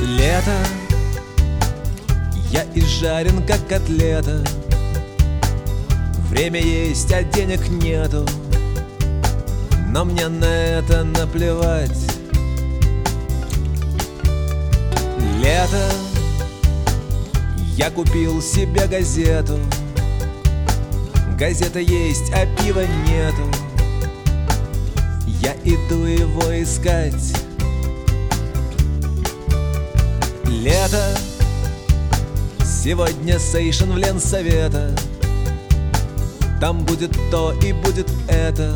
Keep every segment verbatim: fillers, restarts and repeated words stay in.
Лето, я изжарен, как котлета. Время есть, а денег нету, но мне на это наплевать. Лето, я купил себе газету. Газета есть, а пива нету. Я иду его искать. Лето, сегодня сейшен в Ленсовета. Там будет то и будет это.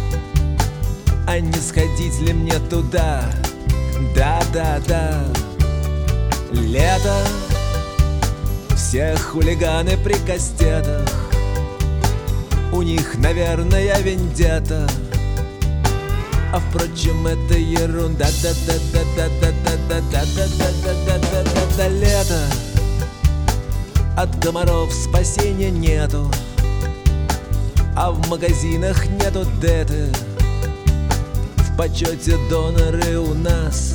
А не сходить ли мне туда? Да-да-да. Лето, все хулиганы при кастетах. У них, наверное, вендетта. А впрочем, это ерунда. Да-да-да-да-да-да-да-да-да-да-да-да-да-да. Лето, от комаров спасения нету, а в магазинах нету деты. В почете доноры у нас.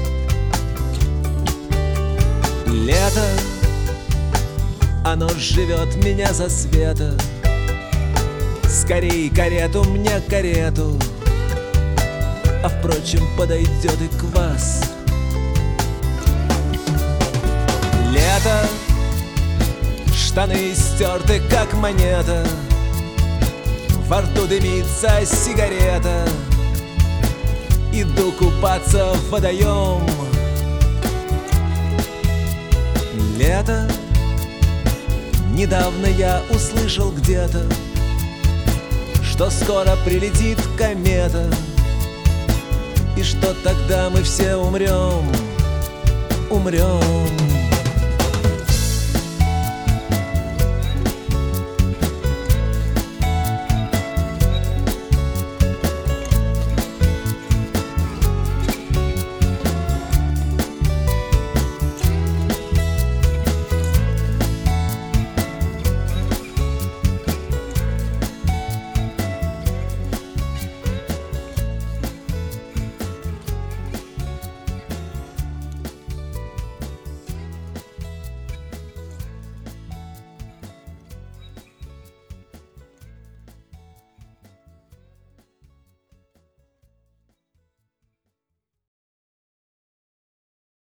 Лето, оно живет меня за света. Скорей карету мне, карету. А впрочем, подойдет и к вас. Лето, штаны стерты, как монета. Во рту дымится сигарета. Иду купаться в водоем. Лето, недавно я услышал где-то, что скоро прилетит комета, и что тогда мы все умрем, умрем.